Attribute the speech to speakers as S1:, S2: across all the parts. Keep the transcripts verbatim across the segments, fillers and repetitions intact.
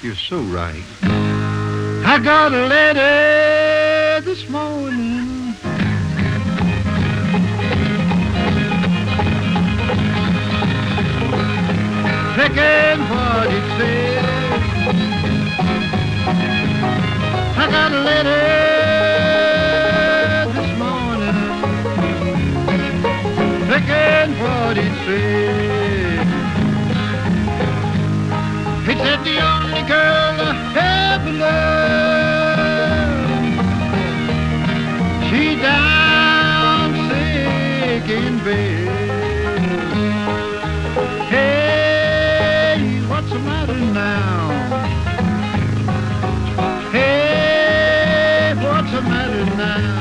S1: You're so right. I got a letter this morning. Checking what it said. I got a letter this morning. Checking what it said. It said the only girl I ever loved, she down sick in bed. Hey, what's the matter now? Hey, what's the matter now?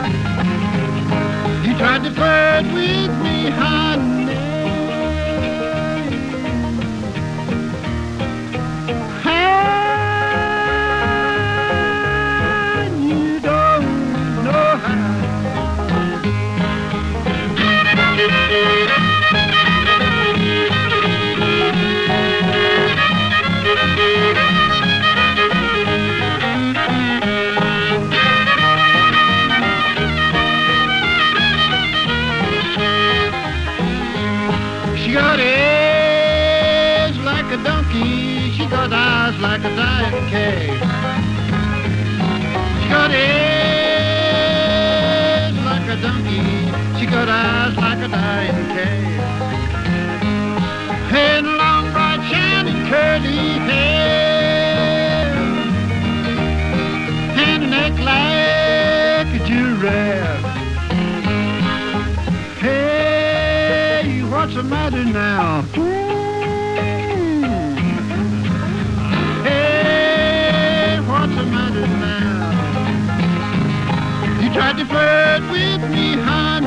S1: You tried to flirt with me, honey. She got ears like a donkey, she got eyes like a dying cat. She got ears like a donkey, she got eyes like a dying cat. And long, bright, shining, curly hair, and a neck like a giraffe. Hey, what's the matter now? Hey, what's the matter now? You tried to flirt with me, honey.